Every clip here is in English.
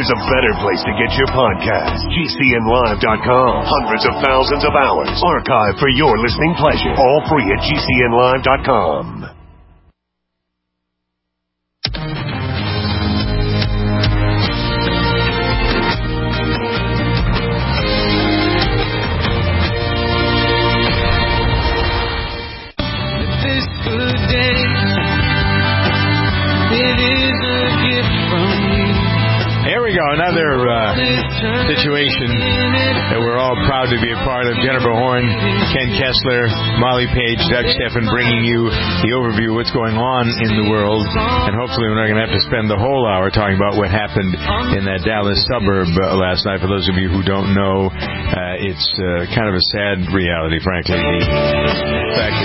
there's a better place to get your podcast. GCNlive.com. Hundreds of thousands of hours archived for your listening pleasure. All free at GCNlive.com. Another situation that we're all proud to be a part of. Jennifer Horn, Ken Kessler, Molly Page, Doug Steffen bringing you the overview of what's going on in the world. And hopefully we're not going to have to spend the whole hour talking about what happened in that Dallas suburb last night. For those of you who don't know, it's kind of a sad reality, frankly. The fact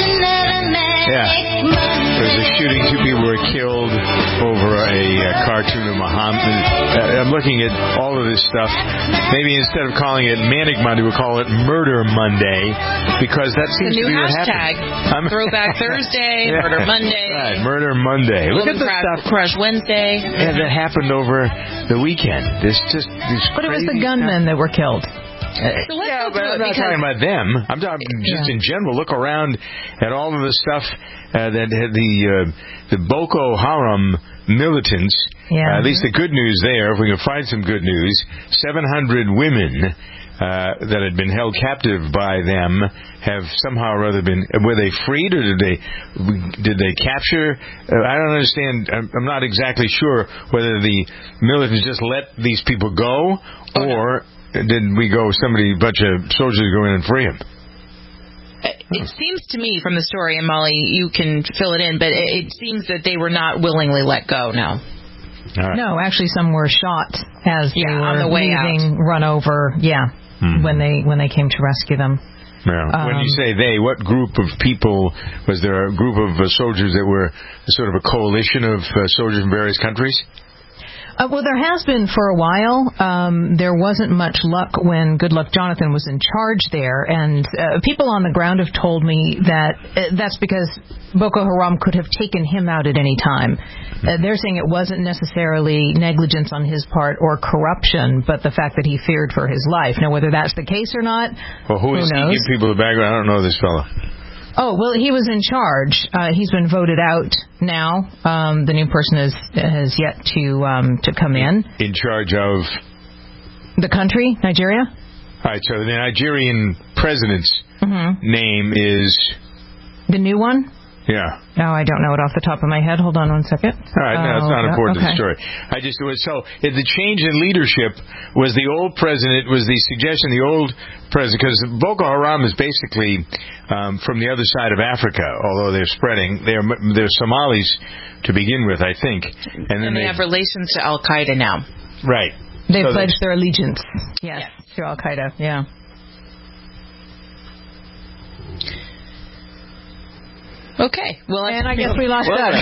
there was a shooting. 2 people were killed over a cartoon of Muhammad. I'm looking at all of this stuff. Maybe instead of calling it Manic Monday, we'll call it Murder Monday, because that seems to be what happened. Throwback Thursday, Murder Monday. Right, Murder Monday. Look at the stuff. Crush Wednesday. Yeah, that happened over the weekend. But it was the gunmen that were killed. But I'm not talking about them. I'm talking just in general. Look around at all of the stuff that had the Boko Haram militants. At least the good news there, if we can find some good news, 700 women that had been held captive by them have somehow or other been. Were they freed, or did they capture? I don't understand. I'm not exactly sure whether the militants just let these people go, or did we go? A bunch of soldiers go in and free them? It seems to me from the story, and Molly, you can fill it in, but it seems that they were not willingly let go. No. Right. No, actually, some were shot as they were on the way leaving, run over. When they came to rescue them. Yeah. When you say they, what group of people? Was there a group of soldiers that were sort of a coalition of soldiers from various countries? Well, there has been for a while. There wasn't much luck when Goodluck Jonathan was in charge there, and people on the ground have told me that that's because Boko Haram could have taken him out at any time. They're saying it wasn't necessarily negligence on his part or corruption, but the fact that he feared for his life. Now, whether that's the case or not, who knows? He give people the background? I don't know this fellow. Oh, well, he was in charge. He's been voted out now. The new person has yet to come in. In charge of? The country, Nigeria. All right, so the Nigerian president's name is? The new one? Yeah. Oh, I don't know it off the top of my head. Hold on one second. All right, no, it's not important to the story. The change in leadership was the old president, was the suggestion the old president, because Boko Haram is basically from the other side of Africa, although they're spreading. They're Somalis to begin with, I think. And then they have relations to Al-Qaeda now. Right. They pledged their allegiance, to Al-Qaeda, Okay. Well, and I guess we lost Doug.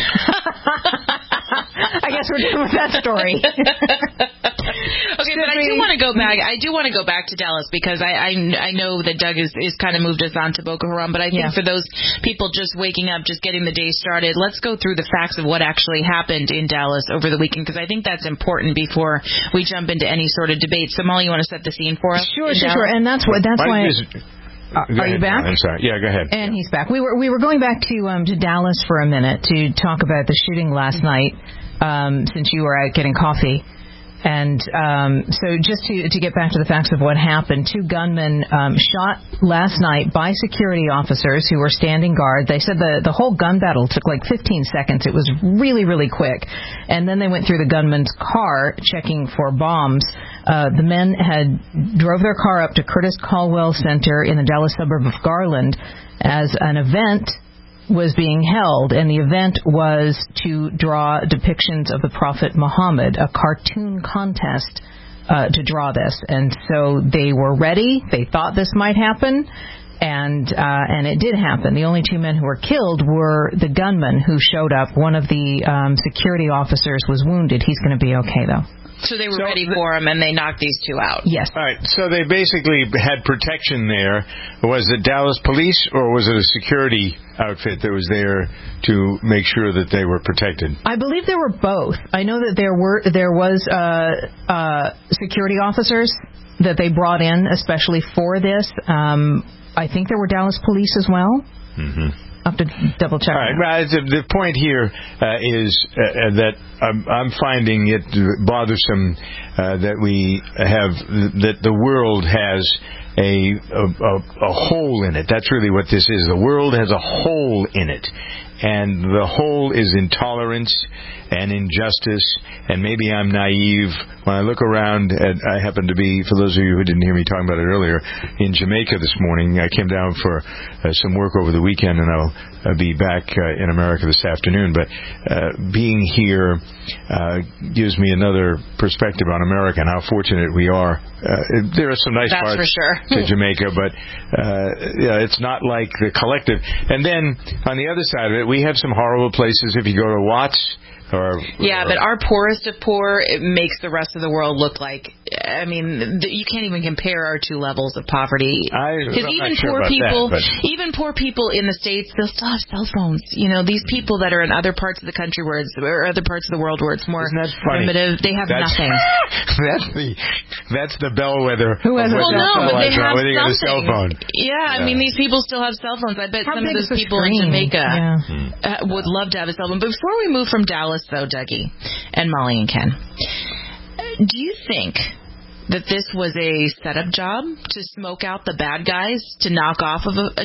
I guess we're done with that story. Okay, but I do want to go back. I do want to go back to Dallas because I know that Doug is kind of moved us on to Boko Haram, but I think for those people just waking up, just getting the day started, let's go through the facts of what actually happened in Dallas over the weekend, because I think that's important before we jump into any sort of debate. So, Molly, you want to set the scene for us? Sure. And that's why. Are you back? I'm sorry. Yeah, go ahead. And he's back. We were going back to Dallas for a minute to talk about the shooting last night, since you were out getting coffee. And so just to get back to the facts of what happened, 2 gunmen shot last night by security officers who were standing guard. They said the whole gun battle took like 15 seconds. It was really, really quick. And then they went through the gunman's car checking for bombs. The men drove their car up to Curtis Caldwell Center in the Dallas suburb of Garland as an event was being held, and the event was to draw depictions of the Prophet Muhammad, a cartoon contest to draw this. And so they were ready. They thought this might happen, and it did happen. The only 2 men who were killed were the gunmen who showed up. One of the security officers was wounded. He's going to be okay, though. So they were ready for him, and they knocked these two out. Yes. All right. So they basically had protection there. Was it Dallas police, or was it a security outfit that was there to make sure that they were protected? I believe there were both. I know that there was security officers that they brought in, especially for this. I think there were Dallas police as well. Mm-hmm. I'll have to double check. All right. Well, the point here is that I'm finding it bothersome that the world has a hole in it. That's really what this is. The world has a hole in it. And the hole is intolerance and injustice, and maybe I'm naive. When I look around, I happen to be, for those of you who didn't hear me talking about it earlier, in Jamaica this morning. I came down for some work over the weekend, and I'll be back in America this afternoon. But being here gives me another perspective on America and how fortunate we are. There are some nice parts to Jamaica, but it's not like the collective. And then, on the other side of it, we have some horrible places. If you go to Watts, but our poorest of poor, it makes the rest of the world look like, I mean, you can't even compare our two levels of poverty. Because even poor people in the States, they'll still have cell phones. You know, these people that are in other parts of the country or other parts of the world where it's more primitive, they have nothing. That's the bellwether. Who has they have something. A cell phone. Yeah, I mean, these people still have cell phones. I bet some of those people in Jamaica would love to have a cell phone. But before we move from Dallas, though, Dougie and Molly and Ken, do you think that this was a setup job to smoke out the bad guys, to knock off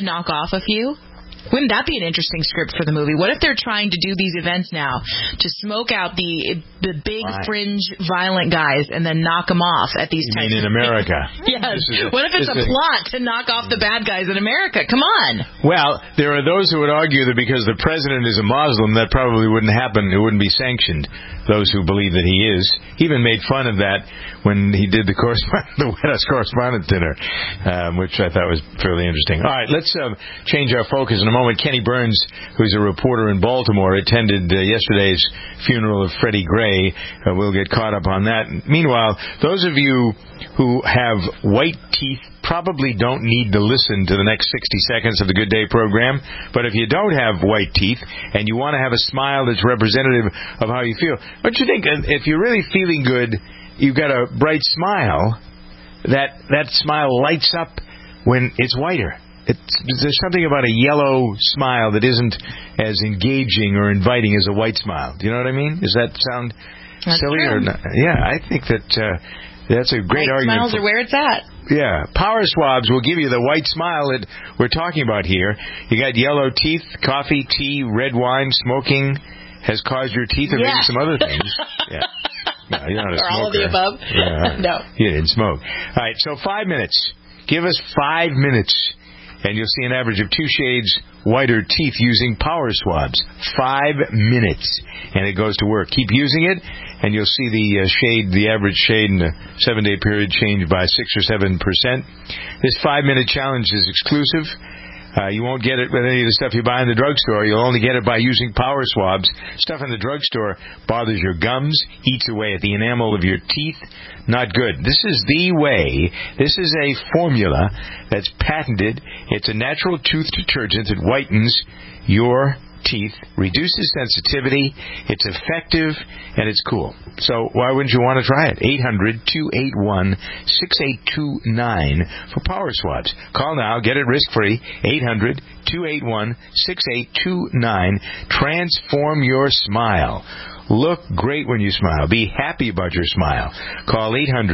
a few? Wouldn't that be an interesting script for the movie? What if they're trying to do these events now to smoke out the big fringe violent guys and then knock them off at these types in America? Yes. What if it's a plot to knock off the bad guys in America? Come on. Well, there are those who would argue that because the president is a Muslim, that probably wouldn't happen. It wouldn't be sanctioned. Those who believe that he is. He even made fun of that when he did the White House Correspondents' Dinner, which I thought was fairly interesting. All right, let's change our focus in a moment. Kenny Burns, who's a reporter in Baltimore, attended yesterday's funeral of Freddie Gray. We'll get caught up on that. Meanwhile, those of you who have white teeth probably don't need to listen to the next 60 seconds of the Good Day program. But if you don't have white teeth and you want to have a smile that's representative of how you feel, don't you think if you're really feeling good, you've got a bright smile, that smile lights up when it's whiter? There's something about a yellow smile that isn't as engaging or inviting as a white smile. Do you know what I mean? Does that sound silly or not? Yeah, I think that's a great argument. Smiles are where it's at. Yeah. Power Swabs will give you the white smile that we're talking about here. You got yellow teeth, coffee, tea, red wine, smoking has caused your teeth, and maybe some other things. Yeah. No, you're not a smoker. All of the above? Yeah. No. You didn't smoke. All right, so 5 minutes. Give us 5 minutes, and you'll see an average of 2 shades whiter teeth using Power Swabs. 5 minutes, and it goes to work. Keep using it, and you'll see the average shade in a 7-day period change by 6 or 7%. This 5-minute challenge is exclusive. You won't get it with any of the stuff you buy in the drugstore. You'll only get it by using Power Swabs. Stuff in the drugstore bothers your gums, eats away at the enamel of your teeth. Not good. This is the way. This is a formula that's patented. It's a natural tooth detergent that whitens your teeth, reduces sensitivity, it's effective, and it's cool. So why wouldn't you want to try it? 800-281-6829 for Power Swabs. Call now, get it risk-free. 800-281-6829. Transform your smile. Look great when you smile. Be happy about your smile. Call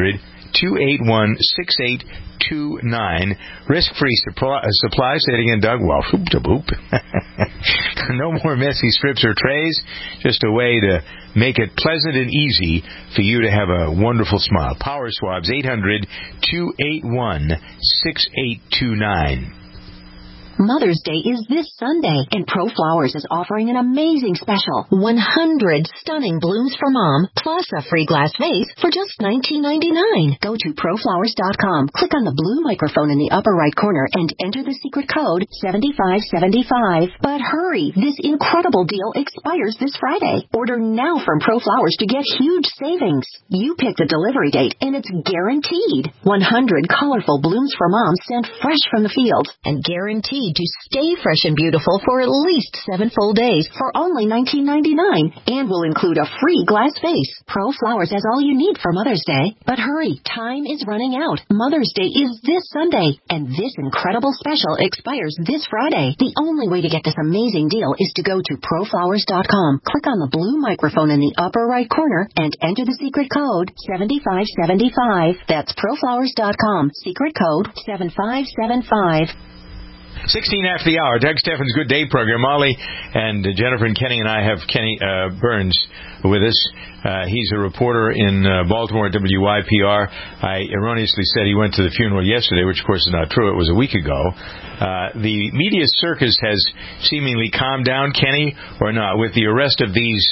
800-281-6829. Risk-free supply. Say it again, Doug. Well, whoop-de-boop. No more messy strips or trays. Just a way to make it pleasant and easy for you to have a wonderful smile. Power Swabs, 800-281-6829. Mother's Day is this Sunday, and ProFlowers is offering an amazing special. 100 stunning blooms for Mom, plus a free glass vase for just $19.99. Go to ProFlowers.com, click on the blue microphone in the upper right corner, and enter the secret code 7575. But hurry, this incredible deal expires this Friday. Order now from ProFlowers to get huge savings. You pick the delivery date, and it's guaranteed. 100 colorful blooms for Mom sent fresh from the field, and guaranteed to stay fresh and beautiful for at least 7 full days for only $19.99, and will include a free glass vase. ProFlowers has all you need for Mother's Day. But hurry, time is running out. Mother's Day is this Sunday, and this incredible special expires this Friday. The only way to get this amazing deal is to go to ProFlowers.com, click on the blue microphone in the upper right corner, and enter the secret code 7575. That's ProFlowers.com, secret code 7575. 16 after the hour, Doug Steffens' Good Day program. Molly and Jennifer and Kenny and I have Kenny Burns with us. He's a reporter in Baltimore at WYPR. I erroneously said he went to the funeral yesterday, which of course is not true. It was a week ago. The media circus has seemingly calmed down, Kenny, or not? With the arrest of these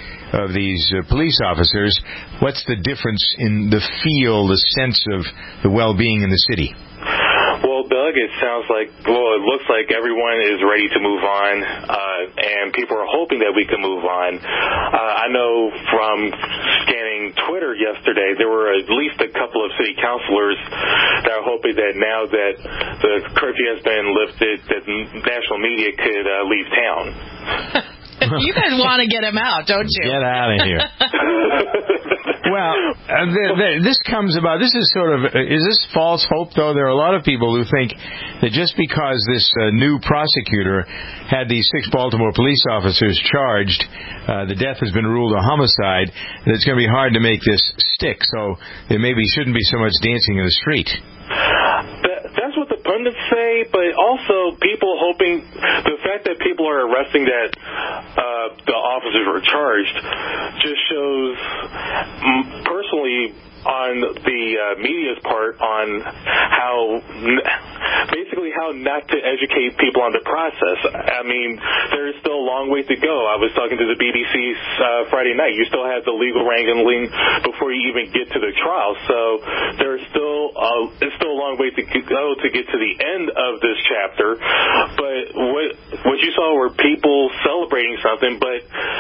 police officers, what's the difference in the feel, the sense of the well-being in the city? Well, Doug, it looks like everyone is ready to move on, and people are hoping that we can move on. I know from scanning Twitter yesterday, there were at least a couple of city councilors that are hoping that now that the curfew has been lifted, that national media could leave town. You guys want to get him out, don't you? Get out of here. Well, this comes about, this is sort of, is this false hope, though? There are a lot of people who think that just because this new prosecutor had these 6 Baltimore police officers charged, the death has been ruled a homicide, that it's going to be hard to make this stick. So there maybe shouldn't be so much dancing in the street. That's what the pundits say, but also people hoping, the fact that people are arresting that the officers were charged just shows, personally, on the media's part on how not to educate people on the process. I mean, there's still a long way to go. I was talking to the BBC Friday night. You still have the legal wrangling before you even get to the trial. So there's it's still a long way to go to get to the end of this chapter. But what you saw were people celebrating something, but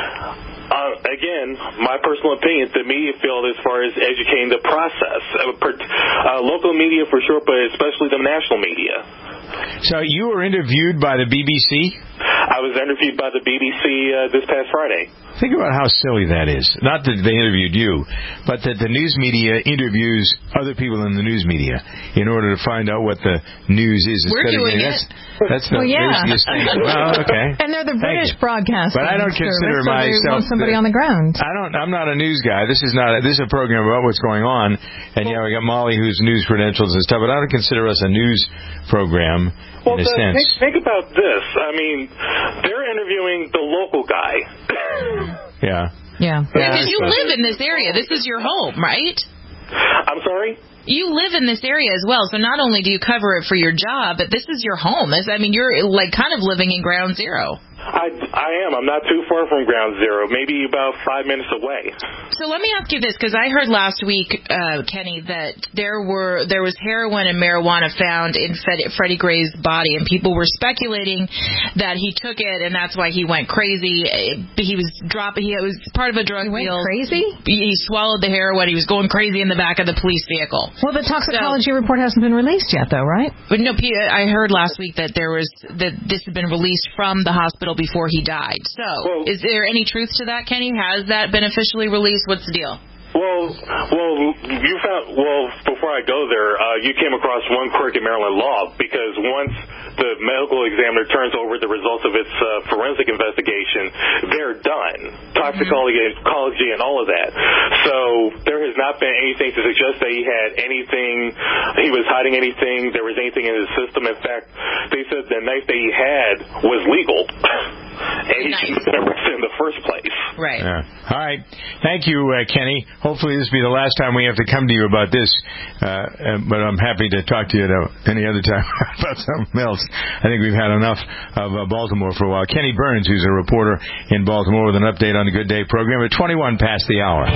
again, my personal opinion, the media failed as far as educating the process. Local media for sure, but especially the national media. So you were interviewed by the BBC? I was interviewed by the BBC this past Friday. Think about how silly that is. Not that they interviewed you, but that the news media interviews other people in the news media in order to find out what the news is. We're doing it. That's the craziest thing. Well, okay. And they're the British broadcasting But I don't consider service, myself so somebody on the ground. I'm not a news guy. This is a program about what's going on. And we got Molly who's news credentials and stuff, but I don't consider us a news program in a sense. Think about this. I mean, they're interviewing the local guy. Yeah. Because you live in this area. This is your home, right? I'm sorry? You live in this area as well, so not only do you cover it for your job, but this is your home. I mean, you're kind of living in Ground Zero. I am. I'm not too far from Ground Zero, maybe about 5 minutes away. So let me ask you this, because I heard last week, Kenny, that there was heroin and marijuana found in Freddie Gray's body, and people were speculating that he took it, and that's why he went crazy. He was part of a drug deal. He went crazy? He swallowed the heroin. He was going crazy in the back of the police vehicle. Well, the toxicology report hasn't been released yet, though, right? But no, I heard last week that this had been released from the hospital before he died. So, is there any truth to that, Kenny? Has that been officially released? What's the deal? Well, before I go there, you came across one quirk in Maryland law, because once the medical examiner turns over the results of its forensic investigation, they're done. Toxicology and all of that. So there has not been anything to suggest that he had anything, he was hiding anything, there was anything in his system. In fact, they said the knife that he had was legal. And he should have been arrested in the first place. Right. Yeah. All right. Thank you, Kenny. Hopefully this will be the last time we have to come to you about this. But I'm happy to talk to you any other time about something else. I think we've had enough of Baltimore for a while. Kenny Burns, who's a reporter in Baltimore, with an update on the Good Day program at 21 past the hour.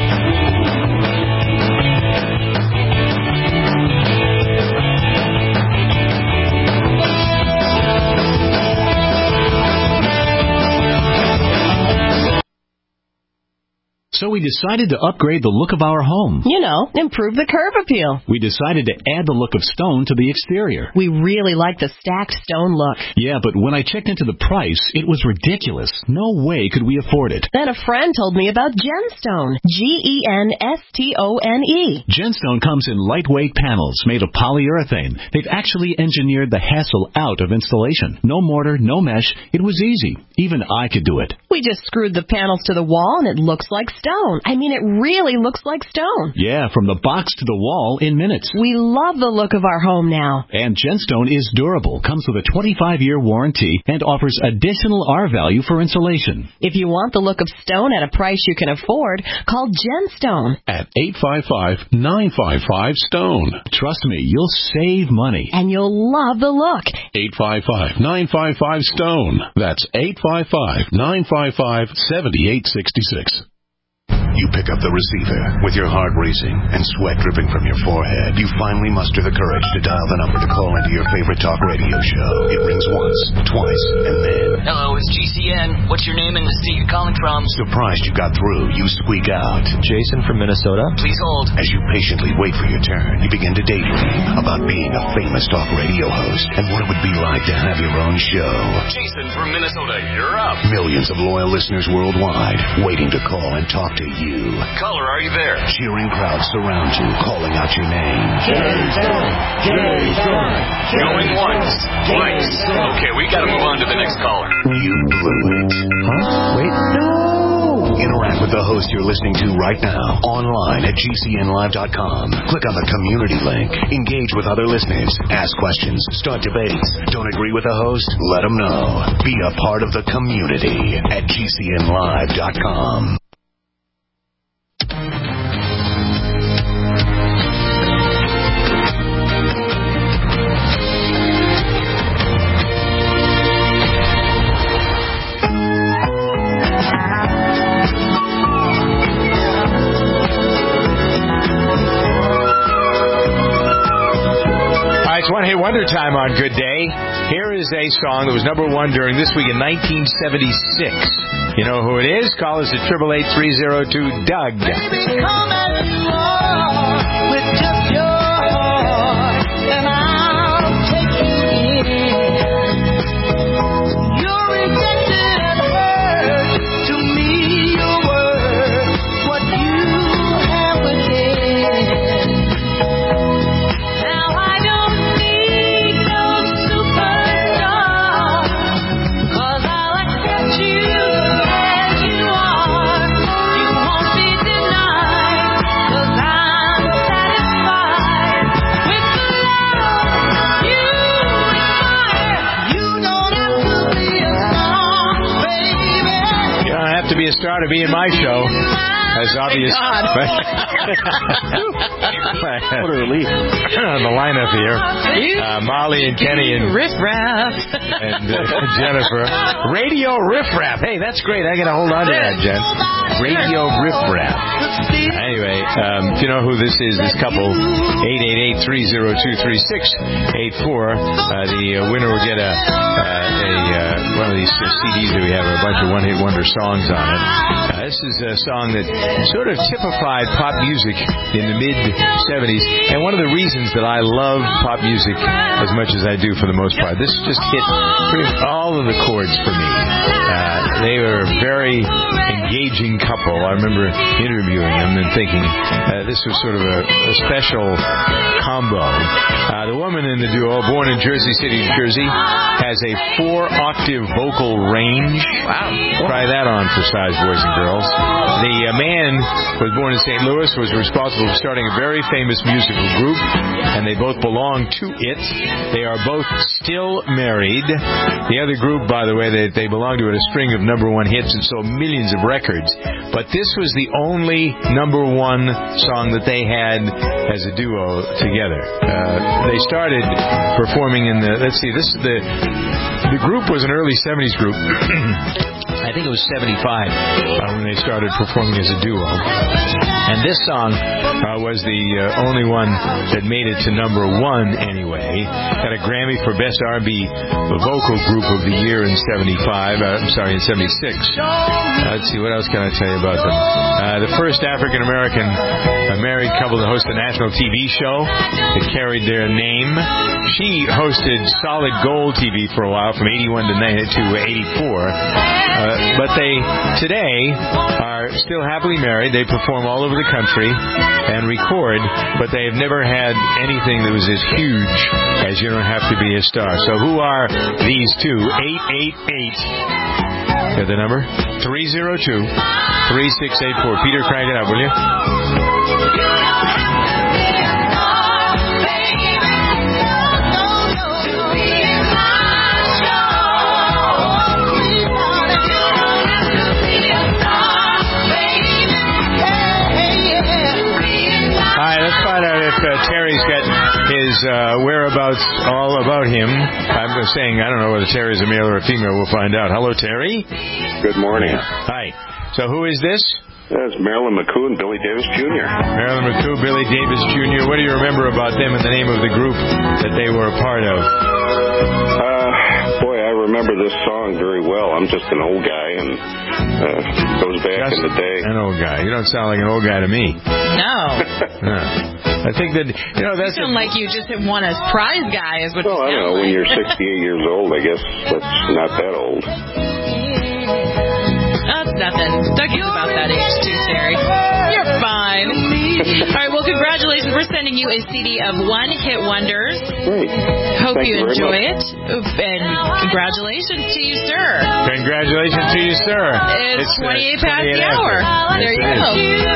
So we decided to upgrade the look of our home. You know, improve the curb appeal. We decided to add the look of stone to the exterior. We really like the stacked stone look. Yeah, but when I checked into the price, it was ridiculous. No way could we afford it. Then a friend told me about Genstone. Genstone. Genstone comes in lightweight panels made of polyurethane. They've actually engineered the hassle out of installation. No mortar, no mesh. It was easy. Even I could do it. We just screwed the panels to the wall and it looks like stone. I mean, it really looks like stone. Yeah, from the box to the wall in minutes. We love the look of our home now. And Genstone is durable, comes with a 25-year warranty, and offers additional R-value for insulation. If you want the look of stone at a price you can afford, call Genstone at 855-955-STONE. Trust me, you'll save money. And you'll love the look. 855-955-STONE. That's 855-955-7866. You pick up the receiver with your heart racing and sweat dripping from your forehead. You finally muster the courage to dial the number to call into your favorite talk radio show. It rings once, twice, and then... Hello, it's GCN. What's your name and the state you're calling from? Surprised you got through, you squeak out. Jason from Minnesota. Please hold. As you patiently wait for your turn, you begin to daydream about being a famous talk radio host and what it would be like to have your own show. Jason from Minnesota, you're up. Millions of loyal listeners worldwide waiting to call and talk to you. Caller, are you there? Cheering crowds surround you, calling out your name. Jason! Jason! Going once, twice. Okay, we gotta move on to the next caller. You blew it. Huh? Wait. No! Interact with the host you're listening to right now, online at GCNlive.com. Click on the community link. Engage with other listeners. Ask questions. Start debates. Don't agree with the host? Let them know. Be a part of the community at GCNlive.com. It's One Hit Wonder time on Good Day. Here is a song that was number one during this week in 1976. You know who it is? Call us at 888-302-DOUG. Baby, come as you are with just your heart, and I'll take you in. You're rejected and hurt. To me, your word, what you have within. To be a star to be in my show. That's obvious. What a relief. On the lineup here, Molly and Kenny and Riff Raff and Jennifer. Radio Riff Raff. Hey, that's great. I got to hold on to that, Jen. Radio Riff Raff. Anyway, do you know who this is? This couple, 888-302-3684. The winner will get one of these CDs that we have, a bunch of one-hit wonder songs on it. This is a song that sort of typified pop music in the mid-'70s, and one of the reasons that I love pop music as much as I do for the most part, this just hit all of the chords for me. They were a very engaging couple. I remember interviewing them and thinking this was sort of a special combo. The woman in the duo, born in Jersey City, New Jersey, has a 4-octave vocal range. Wow. Try that on for size boys and girls. The man was born in St. Louis, was responsible for starting a very famous musical group, and they both belong to it. They are both Still Married. The other group, by the way, they belong to a string of number one hits and sold millions of records. But this was the only number one song that they had as a duo together. They started performing in the, let's see, this is the group was an early 70s group. I think it was 75 when they started performing as a duo. And this song was the only one that made it to number one anyway. Got a Grammy for Best R&B Vocal Group of the Year in 75. In 76. Let's see, what else can I tell you about them? The first African-American married couple to host a national TV show that carried their name. She hosted Solid Gold TV for a while, from 81 to 84. But they today are still happily married. They perform all over the country and record, but they have never had anything that was as huge as You Don't Have to Be a Star. So who are these two? 888. Got the number? 302-3684. Peter, crank it up, will you? Terry's got his whereabouts all about him. I'm saying, I don't know whether Terry's a male or a female. We'll find out. Hello, Terry. Good morning. Hi. So who is this? That's Marilyn McCoo and Billy Davis Jr. Marilyn McCoo, Billy Davis Jr. What do you remember about them and the name of the group that they were a part of? Boy, I remember this song very well. I'm just an old guy, and goes back in the day. An old guy. You don't sound like an old guy to me. No. I think that, that's... You sound like you just won a prize guy, is what you sound I don't know. like. When you're 68 years old, I guess that's not that old. That's nothing. Doug is about that age, too, Terry. You're fine. All right, well, congratulations. We're sending you a CD of one-hit wonders. Great. Hope Thank you very enjoy much. it. And congratulations to you, sir. Congratulations to you, sir. It's 28 past the hour. There you go.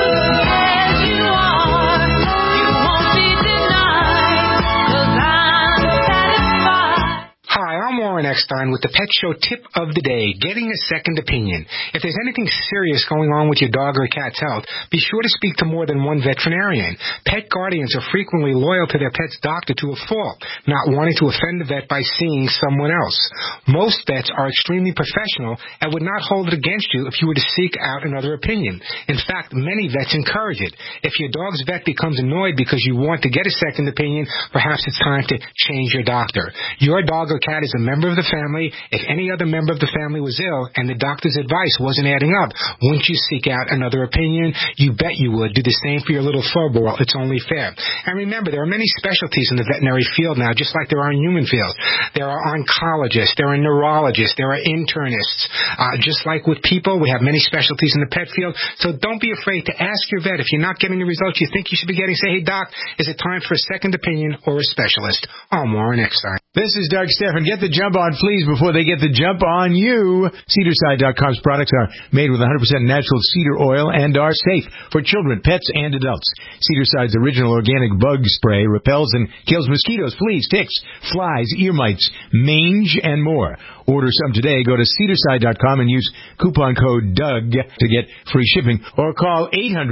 Hi, I'm Warren Eckstein with the Pet Show Tip of the Day, getting a second opinion. If there's anything serious going on with your dog or cat's health, be sure to speak to more than one veterinarian. Pet guardians are frequently loyal to their pet's doctor to a fault, not wanting to offend the vet by seeing someone else. Most vets are extremely professional and would not hold it against you if you were to seek out another opinion. In fact, many vets encourage it. If your dog's vet becomes annoyed because you want to get a second opinion, perhaps it's time to change your doctor. Your dog or cat is a member of the family. If any other member of the family was ill and the doctor's advice wasn't adding up, wouldn't you seek out another opinion? You bet you would. Do the same for your little fur ball. It's only fair. And remember, there are many specialties in the veterinary field now, just like there are in human field. There are oncologists, there are neurologists, there are internists. Just like with people, we have many specialties in the pet field. So don't be afraid to ask your vet. If you're not getting the results you think you should be getting, say, hey, doc, is it time for a second opinion or a specialist? I'm Warren Eckstein. This is Doug Stephan. Get the jump on fleas before they get the jump on you. Cedarside.com's products are made with 100% natural cedar oil and are safe for children, pets, and adults. Cedarside's original organic bug spray repels and kills mosquitoes, fleas, ticks, flies, ear mites, mange, and more. Order some today. Go to Cedarside.com and use coupon code DOUG to get free shipping. Or call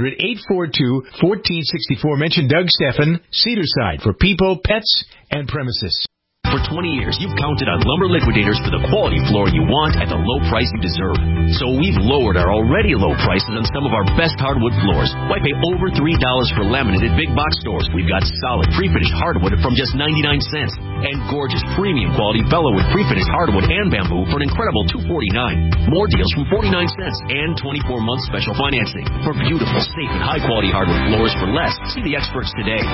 800-842-1464. Mention Doug Stephan. Cedarside for people, pets, and premises. For 20 years, you've counted on Lumber Liquidators for the quality floor you want at the low price you deserve. So we've lowered our already low prices on some of our best hardwood floors. Why pay over $3 for laminate at big box stores? We've got solid pre-finished hardwood from just 99 cents. And gorgeous premium quality Bellawood pre-finished hardwood and bamboo for an incredible $249. More deals from 49 cents and 24-month special financing. For beautiful, safe, and high-quality hardwood floors for less, see the experts today.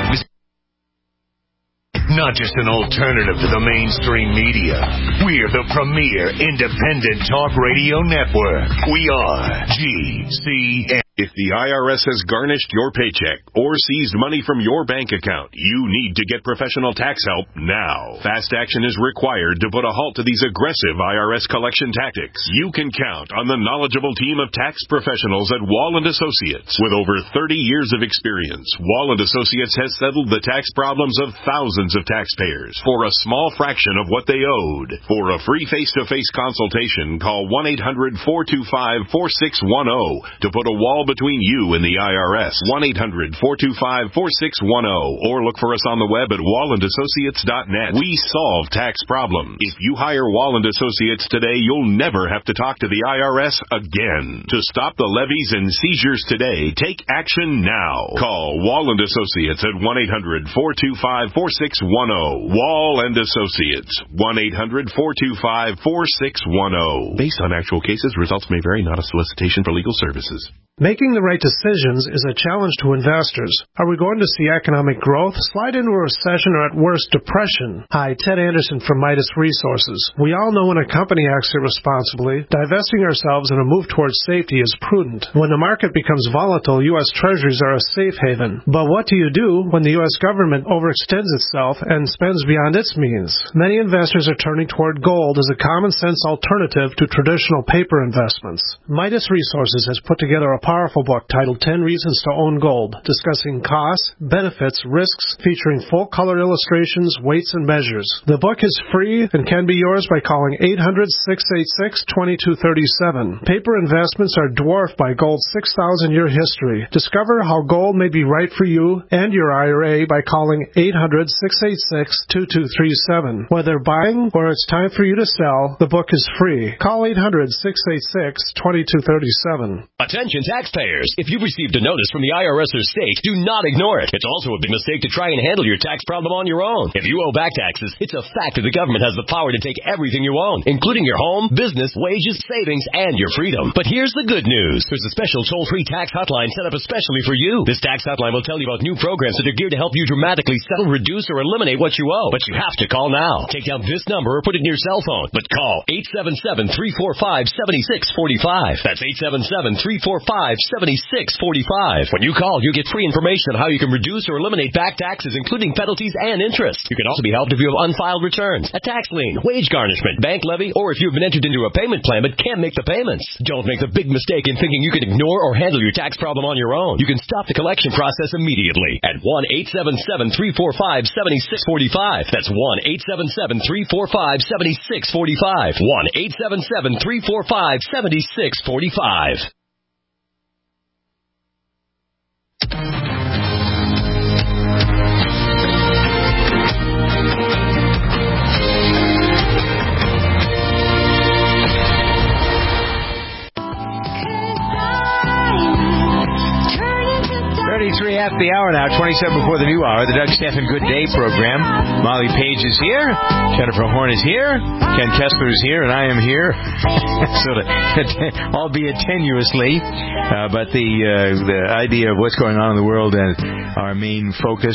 Not just an alternative to the mainstream media. We're the premier independent talk radio network. We are GCN. If the IRS has garnished your paycheck or seized money from your bank account, you need to get professional tax help now. Fast action is required to put a halt to these aggressive IRS collection tactics. You can count on the knowledgeable team of tax professionals at Wall & Associates. With over 30 years of experience, Wall & Associates has settled the tax problems of thousands of taxpayers for a small fraction of what they owed. For a free face-to-face consultation, call 1-800-425-4610 to put a wall between you and the IRS. 1-800-425-4610 or look for us on the web at wallandassociates.net. We solve tax problems. If you hire Wall & Associates today, you'll never have to talk to the IRS again. To stop the levies and seizures today, take action now. Call Wall & Associates at 1-800-425-4610. Wall & Associates. 1-800-425-4610. Based on actual cases, results may vary, not a solicitation for legal services. Making the right decisions is a challenge to investors. Are we going to see economic growth, slide into a recession, or at worst, depression? Hi, Ted Anderson from Midas Resources. We all know when a company acts irresponsibly, divesting ourselves in a move towards safety is prudent. When the market becomes volatile, U.S. Treasuries are a safe haven. But what do you do when the U.S. government overextends itself and spends beyond its means? Many investors are turning toward gold as a common-sense alternative to traditional paper investments. Midas Resources has put together a powerful book titled 10 Reasons to Own Gold, discussing costs, benefits, risks, featuring full-color illustrations, weights, and measures. The book is free and can be yours by calling 800-686-2237. Paper investments are dwarfed by gold's 6,000-year history. Discover how gold may be right for you and your IRA by calling 800-686-2237. Whether buying or it's time for you to sell, the book is free. Call 800-686-2237. Attention taxpayers. If you've received a notice from the IRS or state, do not ignore it. It's also a big mistake to try and handle your tax problem on your own. If you owe back taxes, it's a fact that the government has the power to take everything you own, including your home, business, wages, savings, and your freedom. But here's the good news. There's a special toll-free tax hotline set up especially for you. This tax hotline will tell you about new programs that are geared to help you dramatically settle, reduce, or eliminate what you owe. But you have to call now. Take down this number or put it in your cell phone. But call 877-345-7645. That's 877-345-7645. When you call, you get free information on how you can reduce or eliminate back taxes, including penalties and interest. You can also be helped if you have unfiled returns, a tax lien, wage garnishment, bank levy, or if you've been entered into a payment plan but can't make the payments. Don't make the big mistake in thinking you can ignore or handle your tax problem on your own. You can stop the collection process immediately at 1-877-345-7645. That's 1-877-345-7645. 1-877-345-7645. 33 after the hour now, 27 before the new hour, the Doug Stephan Good Day program. Molly Page is here. Jennifer Horn is here. Ken Kessler is here, and I am here. Sort of, albeit tenuously. But the idea of what's going on in the world and our main focus,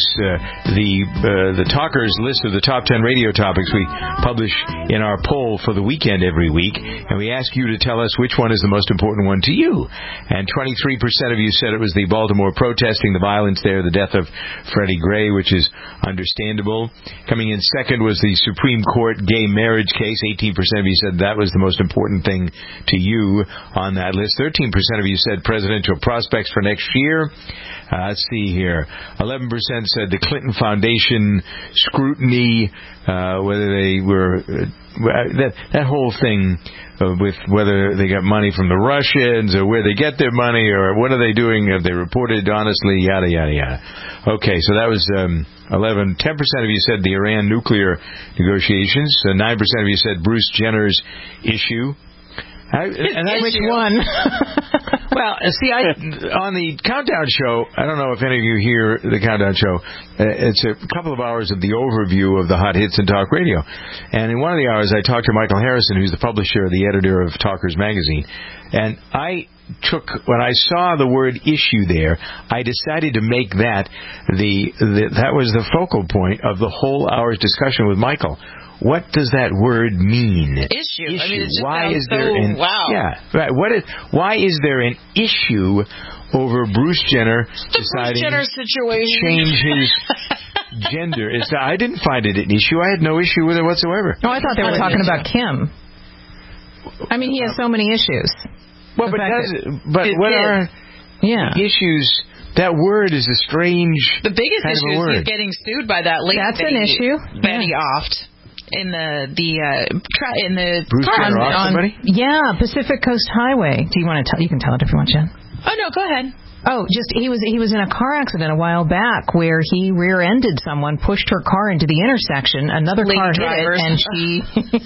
the talkers list of the top 10 radio topics we publish in our poll for the weekend every week. And we ask you to tell us which one is the most important one to you. And 23% of you said it was the Baltimore protesting, the violence there, the death of Freddie Gray, which is understandable. Coming in second was the Supreme Court gay marriage case. 18% of you said that was the most important thing to you on that list. 13% of you said presidential prospects for next year. Let's see here. 11% said the Clinton Foundation scrutiny, whether they were that whole thing with whether they got money from the Russians or where they get their money or what are they doing, have they reported honestly, yada, yada, yada. Okay, so that was 11. 10% of you said the Iran nuclear negotiations. 9% of you said Bruce Jenner's issue. Which one? Well, see, on the Countdown Show, I don't know if any of you hear the Countdown Show. It's a couple of hours of the overview of the hot hits in talk radio. And in one of the hours, I talked to Michael Harrison, who's the publisher, the editor of Talkers Magazine. And when I saw the word issue there, I decided to make that that was the focal point of the whole hour's discussion with Michael. What does that word mean? Issue. I mean, it just why sounds is there wow. Yeah, right. Why is there an issue over Bruce Jenner deciding Bruce Jenner situation. change his gender. I didn't find it an issue. I had no issue with it whatsoever. No, I thought they were talking about Kim. I mean, he has so many issues. Well, what are issues? That word is a strange. The biggest kind issue of a word. is he's getting sued by that lady. That's an issue. Betty Oft in the Bruce Jenner off somebody? Yeah, Pacific Coast Highway. Do you want to tell? You can tell it if you want, Jen. Oh no, go ahead. Oh, just he was in a car accident a while back where he rear-ended someone, pushed her car into the intersection. Another car hit it, and she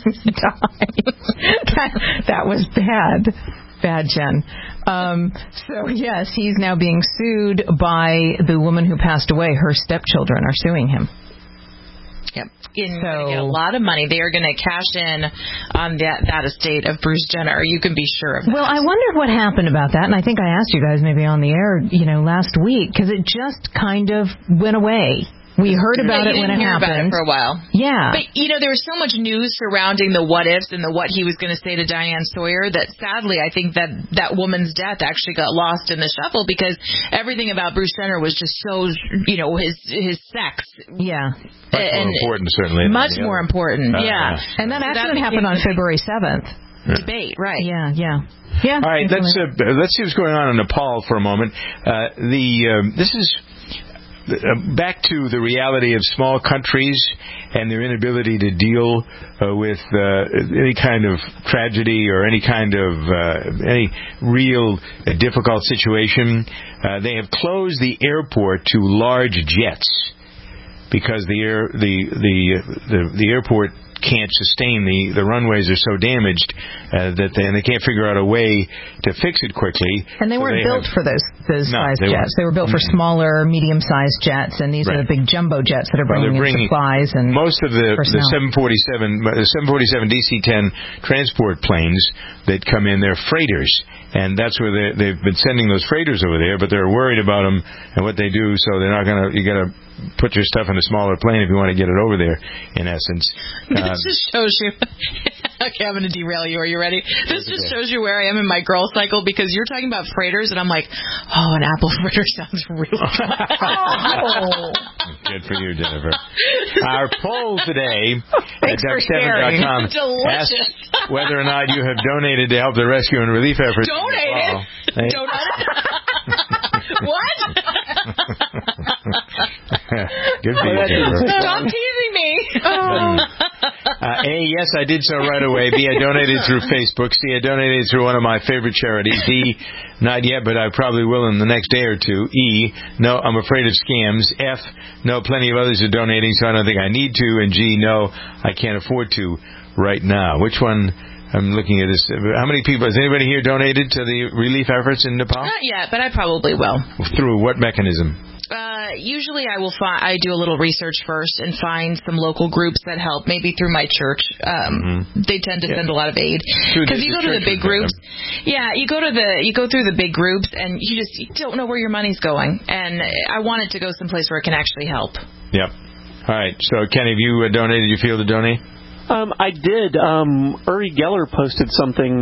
died. That was bad. Bad, Jen. So, yes, he's now being sued by the woman who passed away. Her stepchildren are suing him. Yep. Going to get a lot of money. They are going to cash in on that estate of Bruce Jenner. You can be sure of that. Well, I wondered what happened about that, and I think I asked you guys maybe on the air, last week, because it just kind of went away. We heard about it when it happened. About it for a while. Yeah. But, there was so much news surrounding the what-ifs and the what he was going to say to Diane Sawyer that, sadly, I think that woman's death actually got lost in the shuffle because everything about Bruce Jenner was just so, his sex. Yeah. Much more important, certainly. Much more important, yeah. And that accident happened on February 7th. Debate, right. Yeah. All right, let's see what's going on in Nepal for a moment. This is... back to the reality of small countries and their inability to deal with any kind of tragedy or any kind of any real difficult situation. They have closed the airport to large jets because the airport can't sustain the runways are so damaged that they can't figure out a way to fix it quickly. And they weren't built for those size jets. They were built for smaller, medium-sized jets, and these are the big jumbo jets that are bringing in supplies and most of the 747 DC-10 transport planes that come in, they're freighters. And that's where they've been sending those freighters over there, but they're worried about them and what they do, so they're not going to. You got to put your stuff in a smaller plane if you want to get it over there. In essence, this just shows you. Okay, I'm going to derail you. Are you ready? This just shows you where I am in my girl cycle because you're talking about freighters, and I'm like, an apple fritter sounds really good. Good for you, Jennifer. Our poll today at Duck7.com asks whether or not you have donated to help the rescue and relief efforts. Donated? What? Good for you, Jennifer. Stop teasing me. A, yes, I did so right away. B, I donated through Facebook. C, I donated through one of my favorite charities. D, not yet, but I probably will in the next day or two. E, no, I'm afraid of scams. F, no, plenty of others are donating, so I don't think I need to. And G, no, I can't afford to right now. Which one? I'm looking at this. How many people? Has anybody here donated to the relief efforts in Nepal? Not yet, but I probably will. Through what mechanism? Usually I do a little research first and find some local groups that help, maybe through my church. They tend to send a lot of aid. Because you go to the big groups. Yeah, you go through the big groups and you don't know where your money's going. And I want it to go someplace where it can actually help. Yep. All right. So, Kenny, have you donated? You feel to donate? I did. Uri Geller posted something,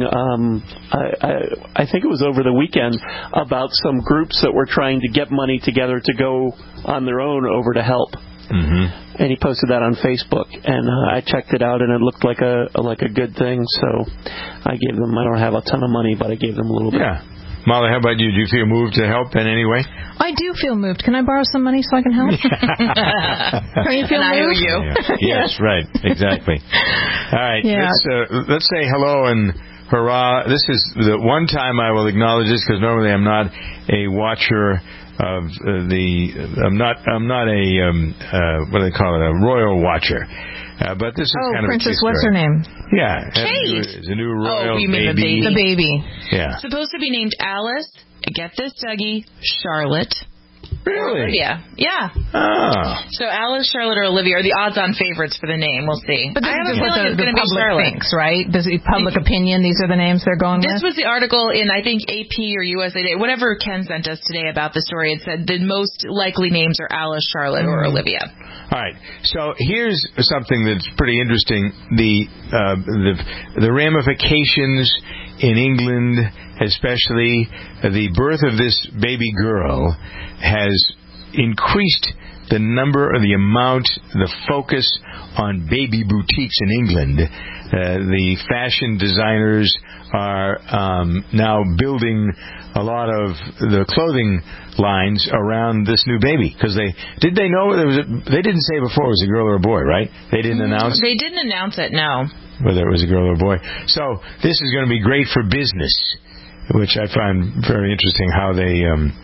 I think it was over the weekend, about some groups that were trying to get money together to go on their own over to help. Mm-hmm. And he posted that on Facebook, and I checked it out, and it looked like a good thing. So I gave them. I don't have a ton of money, but I gave them a little bit. Yeah. Molly, how about you? Do you feel moved to help in any way? I do feel moved. Can I borrow some money so I can help? Can you feel moved? Yes, right. Exactly. All right. Yeah. Let's say hello and hurrah. This is the one time I will acknowledge this because normally I'm not a watcher of I'm not a what do they call it? A royal watcher. But this is kind of Princess, what's her name? Yeah. Kate. It's a new royal you mean baby. The baby. Yeah. Supposed to be named Alice. Get this, Dougie. Charlotte. Really? Olivia. Yeah. Oh. So Alice, Charlotte, or Olivia are the odds-on favorites for the name. We'll see. But this I have is a what feeling it's going to be public Charlotte. thinks, right? Does the public opinion, these are the names they're going with? This was the article in, I think, AP or USA Today, whatever Ken sent us today about the story. It said the most likely names are Alice, Charlotte, or Olivia. All right. So here's something that's pretty interesting: the ramifications in England, especially, the birth of this baby girl has increased the number or the amount, the focus on baby boutiques in England. The fashion designers are now building a lot of the clothing lines around this new baby, because they know they didn't say before it was a girl or a boy, right? They didn't announce. They didn't announce it, no. Whether it was a girl or a boy. So this is going to be great for business, which I find very interesting. How they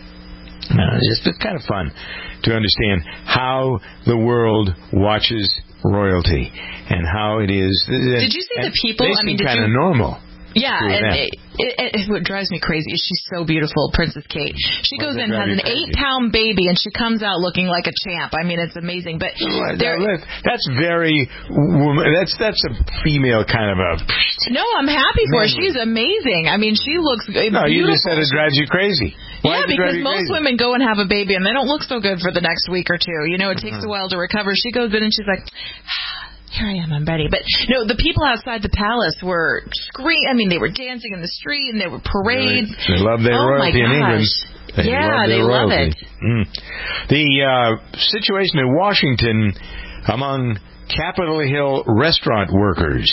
it's just kind of fun to understand how the world watches royalty and how it is. Did you see the people? They seem kind of normal. Yeah, and what drives me crazy is she's so beautiful, Princess Kate. She goes in, has an 8-pound baby, and she comes out looking like a champ. I mean, it's amazing. But that's very that's a female kind of a. No, I'm happy for her. She's amazing. I mean, she looks beautiful. No, you just said it drives you crazy. Yeah, because most women go and have a baby, and they don't look so good for the next week or two. You know, it takes a while to recover. She goes in, and she's like, here I am, I'm ready. But no, the people outside the palace were screaming. I mean, they were dancing in the street, and there were parades. They love their royalty in England. They love it. The situation in Washington among Capitol Hill restaurant workers.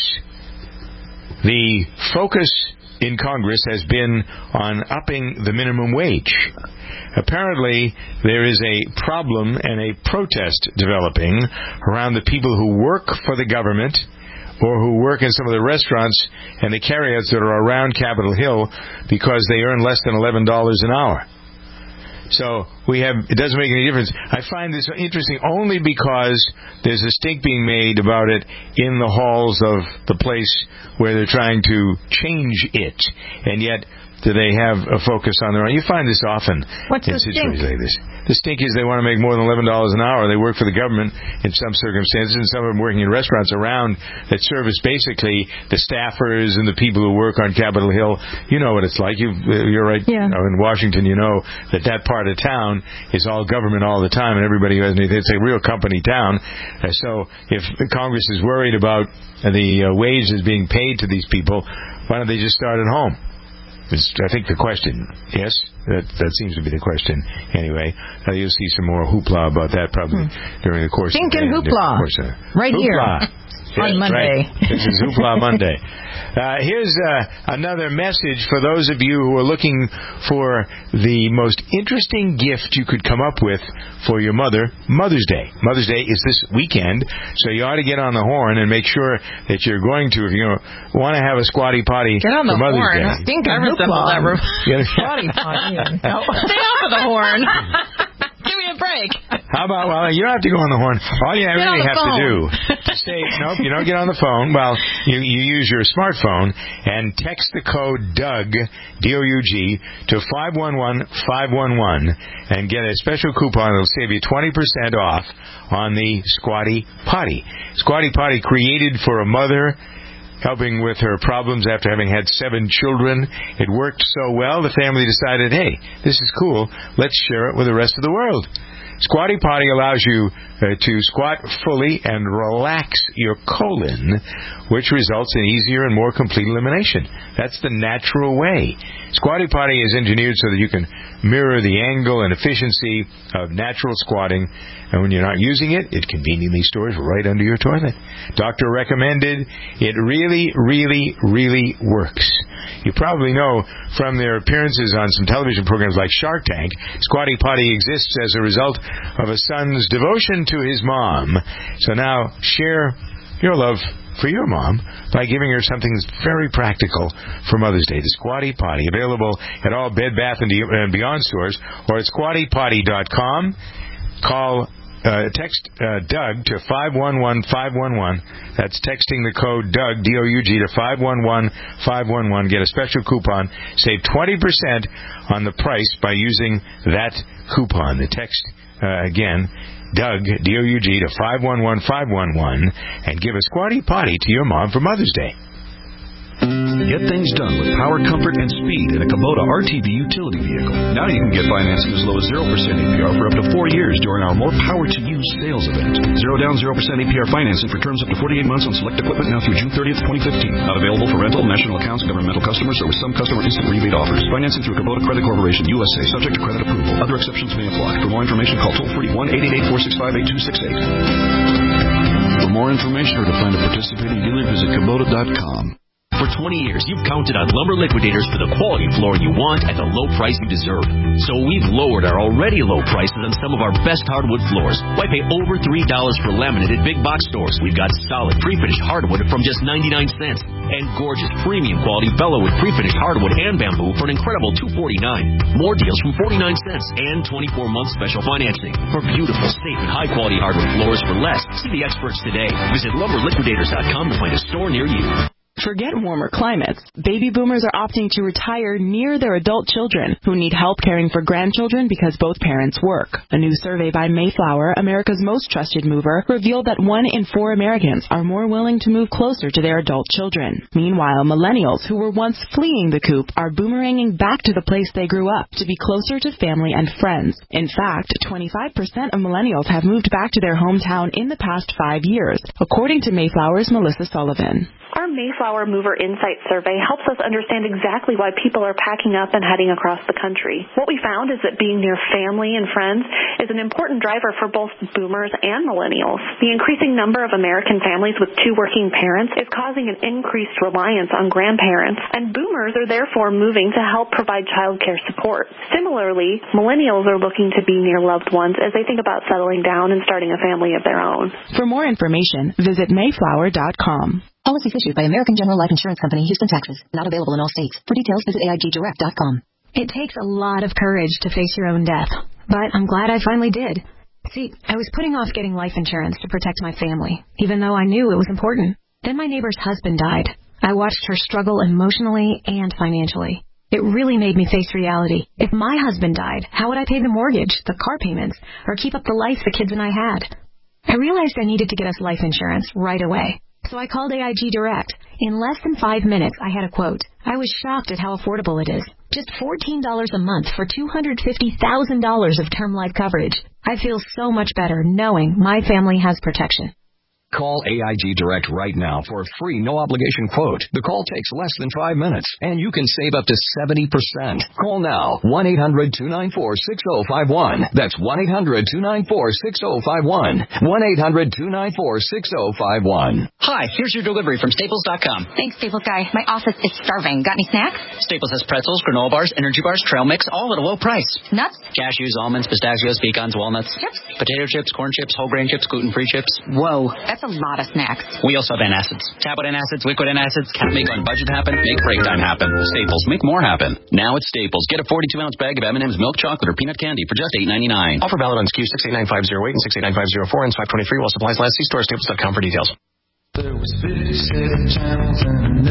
The focus in Congress has been on upping the minimum wage. Apparently, there is a problem and a protest developing around the people who work for the government or who work in some of the restaurants and the carryouts that are around Capitol Hill because they earn less than $11 an hour. So it doesn't make any difference. I find this interesting only because there's a stink being made about it in the halls of the place where they're trying to change it, and yet do they have a focus on their own? You find this often in situations like this. The stink is they want to make more than $11 an hour. They work for the government in some circumstances, and some of them working in restaurants around that service basically the staffers and the people who work on Capitol Hill. You know what it's like. You're right. Yeah. In Washington, you know that part of town is all government all the time, and everybody has. It's a real company town. So if Congress is worried about the wages being paid to these people, why don't they just start at home? I think the question, yes, that seems to be the question. Anyway, you'll see some more hoopla about that probably during the course. Thinking hoopla, right hoopla. Here on Monday. Right. This is Hoopla Monday. Here's another message for those of you who are looking for the most interesting gift you could come up with for your mother. Mother's Day. Mother's Day is this weekend, so you ought to get on the horn and make sure that you're going to, if you want to have a squatty potty get on the for Mother's horn. Day. Squatty potty. Stay off of the horn. Give me a break. How about, you don't have to go on the horn. All you really have to do to say, nope, you don't get on the phone. Well, you use your smartphone and text the code DOUG, D-O-U-G, to 511-511 and get a special coupon that will save you 20% off on the Squatty Potty. Squatty Potty created for a mother helping with her problems after having had 7 children. It worked so well, the family decided, hey, this is cool. Let's share it with the rest of the world. Squatty Potty allows you to squat fully and relax your colon, which results in easier and more complete elimination. That's the natural way. Squatty Potty is engineered so that you can mirror the angle and efficiency of natural squatting, and when you're not using it, it conveniently stores right under your toilet. Doctor recommended. It really, really, really works. You probably know from their appearances on some television programs like Shark Tank, Squatty Potty exists as a result of a son's devotion to his mom. So now share your love for your mom by giving her something that's very practical for Mother's Day. The Squatty Potty, available at all Bed Bath & Beyond stores or at squattypotty.com. Text Doug to 511-511. That's texting the code Doug, D-O-U-G, to 511-511. Get a special coupon. Save 20% on the price by using that coupon. The text, again, Doug, D-O-U-G, to 511-511, and give a Squatty Potty to your mom for Mother's Day. Get things done with power, comfort, and speed in a Kubota RTV utility vehicle. Now you can get financing as low as 0% APR for up to 4 years during our More Power to You sales event. 0 down, 0% APR financing for terms up to 48 months on select equipment now through June 30th, 2015. Not available for rental, national accounts, governmental customers, or with some customer instant rebate offers. Financing through Kubota Credit Corporation, USA, subject to credit approval. Other exceptions may apply. For more information, call toll-free 1-888-465-8268. For more information or to find a participating dealer, visit Kubota.com. For 20 years, you've counted on Lumber Liquidators for the quality floor you want at the low price you deserve. So we've lowered our already low prices on some of our best hardwood floors. Why pay over $3 for laminate at big box stores? We've got solid pre-finished hardwood from just 99 cents. And gorgeous premium quality Bellawood pre-finished hardwood and bamboo for an incredible $2.49. More deals from 49 cents and 24-month special financing. For beautiful, safe, and high-quality hardwood floors for less, see the experts today. Visit LumberLiquidators.com to find a store near you. Forget warmer climates. Baby boomers are opting to retire near their adult children who need help caring for grandchildren because both parents work. A new survey by Mayflower, America's most trusted mover, revealed that 1 in 4 Americans are more willing to move closer to their adult children. Meanwhile, millennials who were once fleeing the coop are boomeranging back to the place they grew up to be closer to family and friends. In fact, 25% of millennials have moved back to their hometown in the past 5 years, according to Mayflower's Melissa Sullivan. Our Mayflower Mover Insight Survey helps us understand exactly why people are packing up and heading across the country. What we found is that being near family and friends is an important driver for both boomers and millennials. The increasing number of American families with 2 working parents is causing an increased reliance on grandparents, and boomers are therefore moving to help provide child care support. Similarly, millennials are looking to be near loved ones as they think about settling down and starting a family of their own. For more information, visit Mayflower.com. Policies issued by American General Life Insurance Company, Houston, Texas. Not available in all states. For details, visit AIGdirect.com. It takes a lot of courage to face your own death, but I'm glad I finally did. See, I was putting off getting life insurance to protect my family, even though I knew it was important. Then my neighbor's husband died. I watched her struggle emotionally and financially. It really made me face reality. If my husband died, how would I pay the mortgage, the car payments, or keep up the life the kids and I had? I realized I needed to get us life insurance right away. So I called AIG Direct. In less than 5 minutes, I had a quote. I was shocked at how affordable it is. Just $14 a month for $250,000 of term life coverage. I feel so much better knowing my family has protection. Call AIG Direct right now for a free, no-obligation quote. The call takes less than 5 minutes, and you can save up to 70%. Call now, 1-800-294-6051. That's 1-800-294-6051. 1-800-294-6051. Hi, here's your delivery from Staples.com. Thanks, Staples guy. My office is starving. Got any snacks? Staples has pretzels, granola bars, energy bars, trail mix, all at a low price. Nuts? Cashews, almonds, pistachios, pecans, walnuts. Chips? Potato chips, corn chips, whole grain chips, gluten-free chips. Whoa, that's a lot of snacks. We also have antacids. Tablet antacids, liquid antacids. Can't make on budget happen. Make break time happen. Staples, make more happen. Now at Staples. Get a 42-ounce bag of M&M's milk chocolate or peanut candy for just $8.99. Offer valid on SKU 689508 and 689504 and 523 while supplies last. See store staples.com for details. There was 57 channels and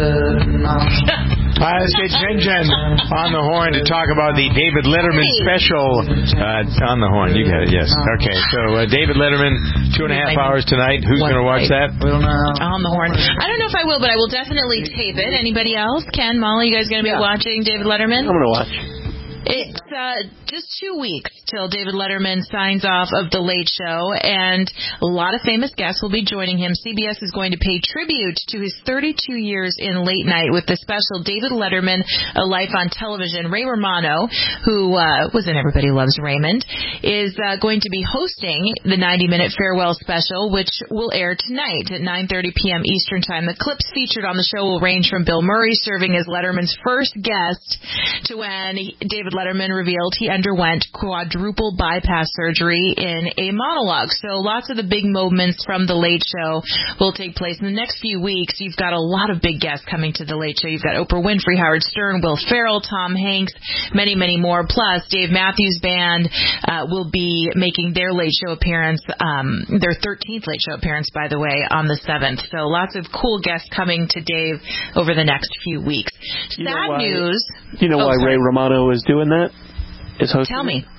let's get Jen on the horn to talk about the David Letterman special. On the horn, you got it, yes. Okay, so David Letterman, 2.5 hours tonight. Who's going to watch that? On the horn. I don't know if I will, but I will definitely tape it. Anybody else? Ken, Molly, you guys going to be watching David Letterman? I'm going to watch. It's just 2 weeks till David Letterman signs off of The Late Show, and a lot of famous guests will be joining him. CBS is going to pay tribute to his 32 years in late night with the special David Letterman, A Life on Television. Ray Romano, who was in Everybody Loves Raymond, is going to be hosting the 90-minute farewell special, which will air tonight at 9:30 p.m. Eastern Time. The clips featured on the show will range from Bill Murray serving as Letterman's first guest to when David Letterman revealed he underwent quadruple bypass surgery in a monologue. So lots of the big moments from The Late Show will take place in the next few weeks. You've got a lot of big guests coming to The Late Show. You've got Oprah Winfrey, Howard Stern, Will Ferrell, Tom Hanks, many, many more. Plus, Dave Matthews Band will be making their Late Show appearance, their 13th Late Show appearance, by the way, on the 7th. So lots of cool guests coming to Dave over the next few weeks. Sad news. You know why Ray Romano is doing that? Is hosting. Tell me.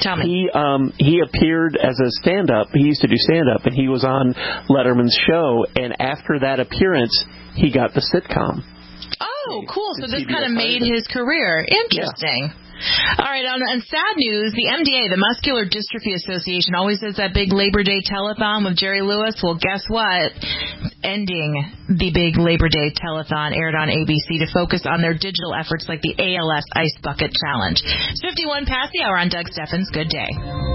He appeared as a stand-up. He used to do stand-up, and he was on Letterman's show. And after that appearance, he got the sitcom. Oh, cool. So this kind of made his career. Interesting. Yeah. All right, on sad news, the MDA, the Muscular Dystrophy Association, always does that big Labor Day telethon with Jerry Lewis. Well, guess what? Ending the big Labor Day telethon aired on ABC to focus on their digital efforts like the ALS Ice Bucket Challenge. It's 51 past the hour on Doug Steffens. Good day.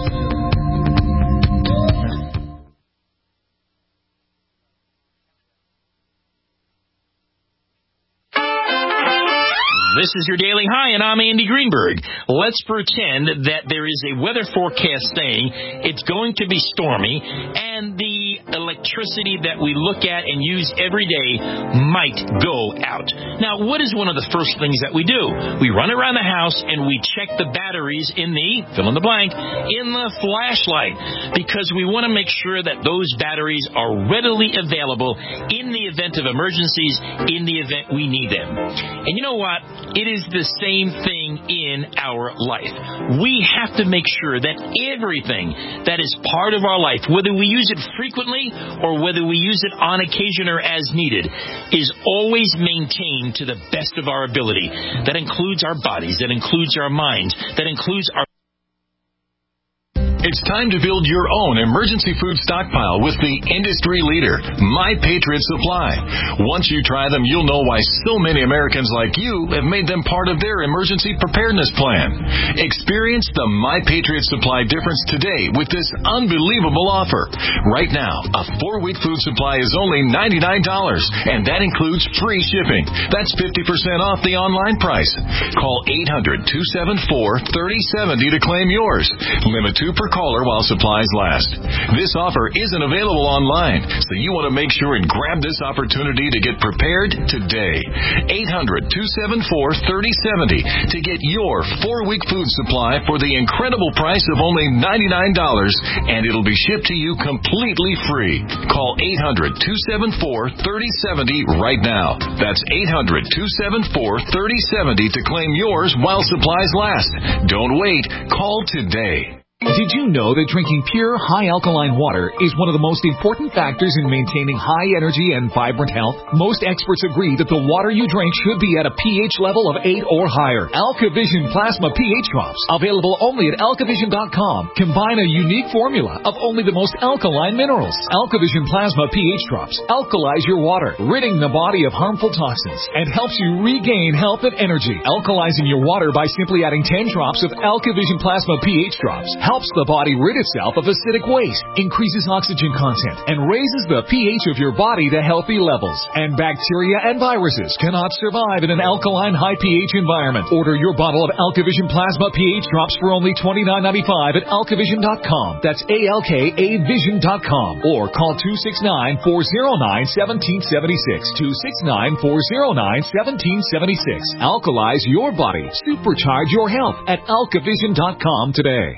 This is your Daily High, and I'm Andy Greenberg. Let's pretend that there is a weather forecast saying it's going to be stormy, and the electricity that we look at and use every day might go out. Now, what is one of the first things that we do? We run around the house and we check the batteries in the, fill in the blank, in the flashlight, because we want to make sure that those batteries are readily available in the event of emergencies, in the event we need them. And you know what? It is the same thing in our life. We have to make sure that everything that is part of our life, whether we use it frequently or whether we use it on occasion or as needed, is always maintained to the best of our ability. That includes our bodies, that includes our minds, that includes our... It's time to build your own emergency food stockpile with the industry leader, My Patriot Supply. Once you try them, you'll know why so many Americans like you have made them part of their emergency preparedness plan. Experience the My Patriot Supply difference today with this unbelievable offer. Right now, a 4-week food supply is only $99, and that includes free shipping. That's 50% off the online price. Call 800-274-3070 to claim yours. Limit 2 per caller while supplies last. This offer isn't available online, so you want to make sure and grab this opportunity to get prepared today. 800-274-3070 to get your 4-week food supply for the incredible price of only $99, and it'll be shipped to you completely free. Call 800-274-3070 right now. That's 800-274-3070 to claim yours while supplies last. Don't wait. Call today. Did you know that drinking pure, high-alkaline water is one of the most important factors in maintaining high energy and vibrant health? Most experts agree that the water you drink should be at a pH level of 8 or higher. AlkaVision Plasma pH Drops, available only at alkavision.com, combine a unique formula of only the most alkaline minerals. AlkaVision Plasma pH Drops alkalize your water, ridding the body of harmful toxins, and helps you regain health and energy. Alkalizing your water by simply adding 10 drops of AlkaVision Plasma pH Drops helps the body rid itself of acidic waste, increases oxygen content, and raises the pH of your body to healthy levels. And bacteria and viruses cannot survive in an alkaline high pH environment. Order your bottle of AlkaVision Plasma pH Drops for only $29.95 at alkavision.com. That's ALKAvision.com. Or call 269-409-1776. 269-409-1776. Alkalize your body. Supercharge your health at alkavision.com today.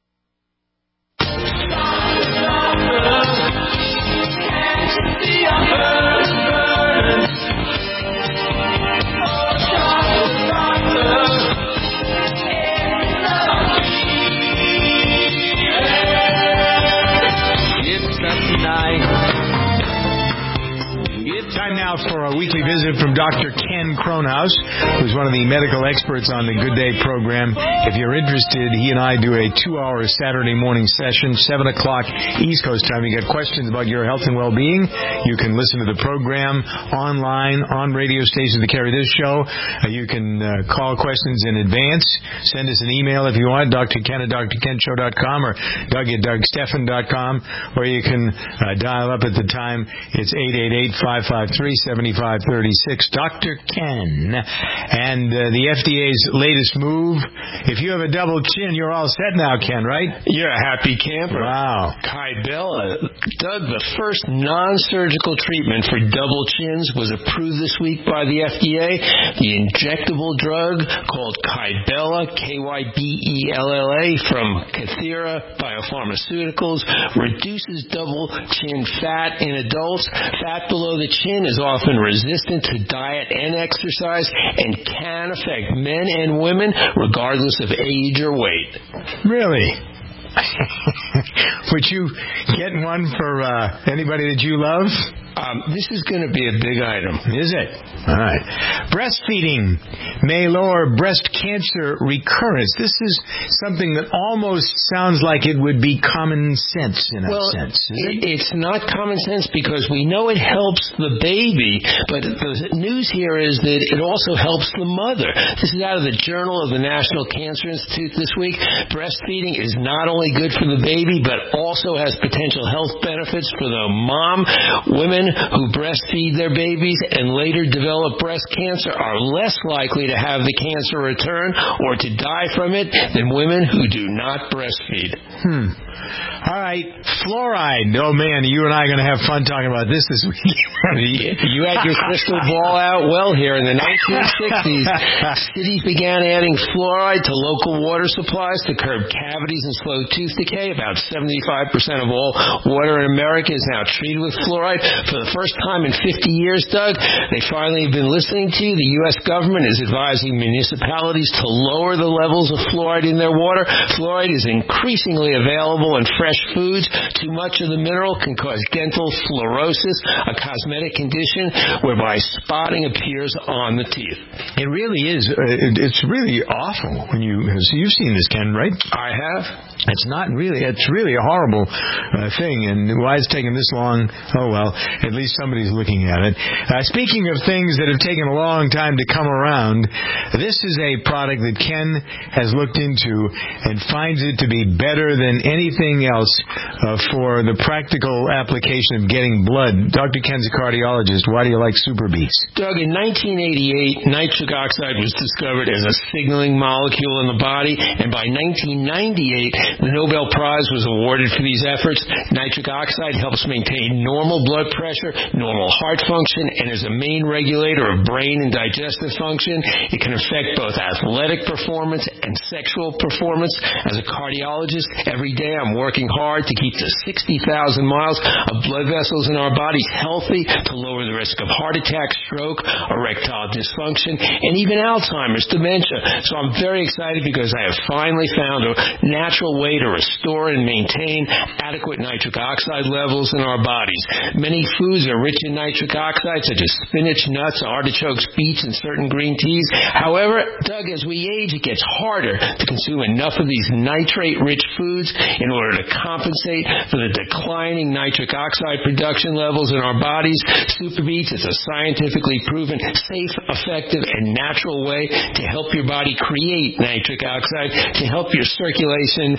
Time now for a weekly visit from Dr. Ken Kronhaus, who's one of the medical experts on the Good Day program. If you're interested, he and I do a 2-hour Saturday morning session, 7 o'clock East Coast time. You got questions about your health and well-being, you can listen to the program online, on radio stations that carry this show. You can call questions in advance. Send us an email if you want, drken at drkenshow.com or doug at dougsteffen.com, or you can dial up at the time. It's 888-553-7536. Dr. Ken. And the FDA's latest move, if you have a double chin, you're all set now, Ken, right? You're a happy camper. Wow. Kybella. Doug, the first non-surgical treatment for double chins was approved this week by the FDA. The injectable drug called Kybella, Kybella, from Kathira Biopharmaceuticals, reduces double chin fat in adults. Fat below the chin is often resistant to diet and exercise and can affect men and women regardless of age or weight. Really? Would you get one for anybody that you love? This is going to be a big item. Is it? All right. Breastfeeding may lower breast cancer recurrence. This is something that almost sounds like it would be common sense in a sense. It's not common sense because we know it helps the baby, but the news here is that it also helps the mother. This is out of the Journal of the National Cancer Institute this week. Breastfeeding is not only good for the baby, but also has potential health benefits for the mom. Women who breastfeed their babies and later develop breast cancer are less likely to have the cancer return or to die from it than women who do not breastfeed. All right, fluoride. Oh, man, you and I are going to have fun talking about this week. You had your crystal ball out well here. In the 1960s, cities began adding fluoride to local water supplies to curb cavities and slow tooth decay. About 75% of all water in America is now treated with fluoride. For the first time in 50 years, Doug, they finally have been listening to you. The U.S. government is advising municipalities to lower the levels of fluoride in their water. Fluoride is increasingly available in fresh foods. Too much of the mineral can cause dental fluorosis, a cosmetic condition whereby spotting appears on the teeth. It really is. It's really awful when you've seen this, Ken, right? I have. It's really a horrible thing, and why it's taken this long? Oh, well, at least somebody's looking at it. Speaking of things that have taken a long time to come around, this is a product that Ken has looked into and finds it to be better than anything else for the practical application of getting blood. Dr. Ken's a cardiologist. Why do you like Super Beats? Doug, in 1988, nitric oxide was discovered as a signaling molecule in the body, and by 1998, the Nobel Prize was awarded for these efforts. Nitric oxide helps maintain normal blood pressure, normal heart function, and is a main regulator of brain and digestive function. It can affect both athletic performance and sexual performance. As a cardiologist, every day I'm working hard to keep the 60,000 miles of blood vessels in our bodies healthy to lower the risk of heart attack, stroke, erectile dysfunction, and even Alzheimer's, dementia. So I'm very excited because I have finally found a natural way to restore and maintain adequate nitric oxide levels in our bodies. Many foods are rich in nitric oxide, such as spinach, nuts, artichokes, beets, and certain green teas. However, Doug, as we age, it gets harder to consume enough of these nitrate-rich foods in order to compensate for the declining nitric oxide production levels in our bodies. Super Beets is a scientifically proven, safe, effective, and natural way to help your body create nitric oxide, to help your circulation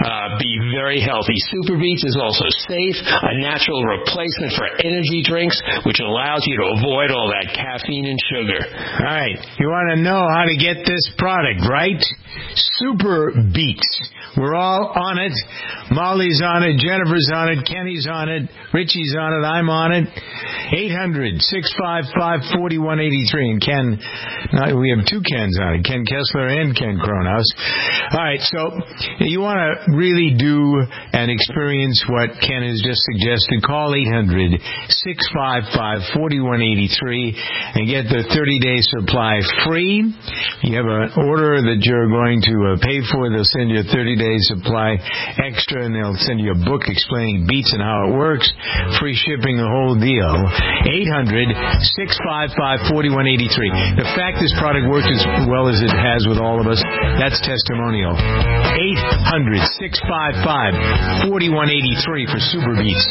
be very healthy. Super Beets is also safe, a natural replacement for energy drinks, which allows you to avoid all that caffeine and sugar. All right. You want to know how to get this product, right? Super Beets. We're all on it. Molly's on it. Jennifer's on it. Kenny's on it. Richie's on it. I'm on it. 800-655-4183. And Ken, we have two Kens on it. Ken Kessler and Ken Kronhaus. All right. So you want to really do and experience what Ken has just suggested. Call 800-655-4183 and get the 30-day supply free. You have an order that you're going to pay for. They'll send you a 30-day supply extra, and they'll send you a book explaining Beets and how it works. Free shipping, the whole deal. 800-655-4183. The fact this product works as well as it has with all of us, that's testimonial. 800-655-4183 for Super Beets.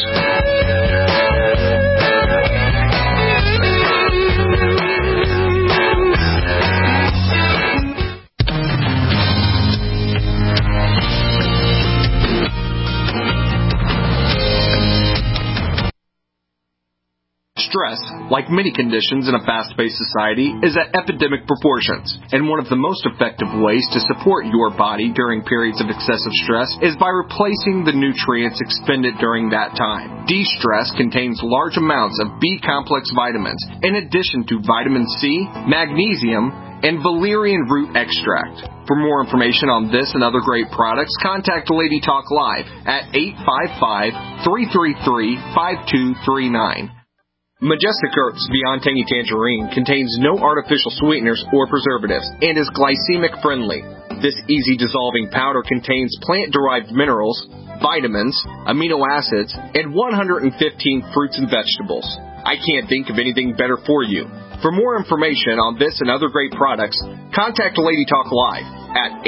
Stress, like many conditions in a fast-paced society, is at epidemic proportions, and one of the most effective ways to support your body during periods of excessive stress is by replacing the nutrients expended during that time. De-stress contains large amounts of B-complex vitamins, in addition to vitamin C, magnesium, and valerian root extract. For more information on this and other great products, contact Lady Talk Live at 855-333-5239. Majestic Earth's Beyond Tangy Tangerine contains no artificial sweeteners or preservatives and is glycemic friendly. This easy dissolving powder contains plant-derived minerals, vitamins, amino acids, and 115 fruits and vegetables. I can't think of anything better for you. For more information on this and other great products, contact Lady Talk Live at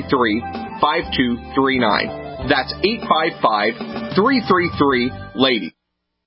855-333-5239. That's 855-333-LADY.